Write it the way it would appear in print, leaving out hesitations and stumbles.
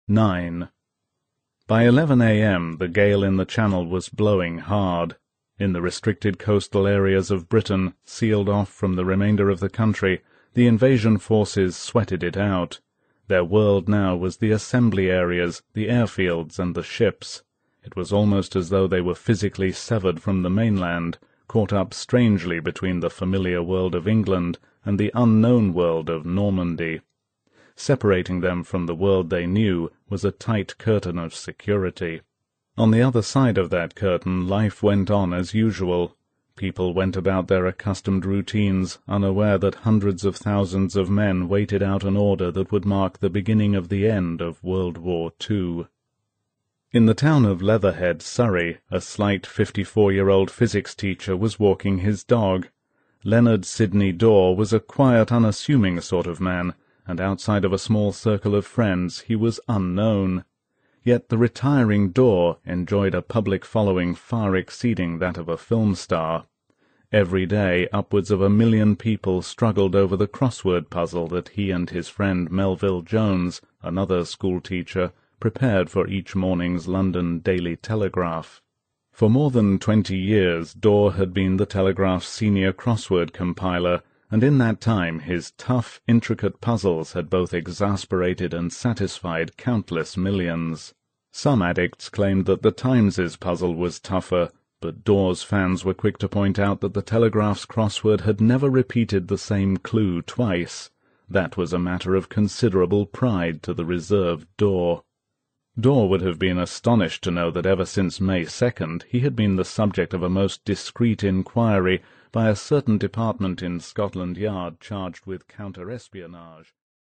9. By 11 a.m. the gale in the Channel was blowing hard. In the restricted coastal areas of Britain, sealed off from the remainder of the country, the invasion forces sweated it out. Their world now was the assembly areas, the airfields, and the ships. It was almost as though they were physically severed from the mainland, caught up strangely between the familiar world of England and the unknown world of Normandy. Separating them from the world they knew was a tight curtain of security. On the other side of that curtain life went on as usual. People went about their accustomed routines, unaware that hundreds of thousands of men waited out an order that would mark the beginning of the end of World War II. In the town of Leatherhead, Surrey, a slight 54-year-old physics teacher was walking his dog. Leonard Sidney Daw was a quiet, unassuming sort of man, and outside of a small circle of friends he was unknown. Yet the retiring Daw enjoyed a public following far exceeding that of a film star. Every day upwards of 1 million people struggled over the crossword puzzle that he and his friend Melville Jones, another schoolteacher, prepared for each morning's London Daily Telegraph. For more than 20 years Daw had been the Telegraph's senior crossword compiler, and in that time his tough, intricate puzzles had both exasperated and satisfied countless millions. Some addicts claimed that the Times's puzzle was tougher, but Daw's fans were quick to point out that the Telegraph's crossword had never repeated the same clue twice. That was a matter of considerable pride to the reserved Daw. Daw would have been astonished to know that ever since May 2nd he had been the subject of a most discreet inquiry by a certain department in Scotland Yard charged with counter-espionage.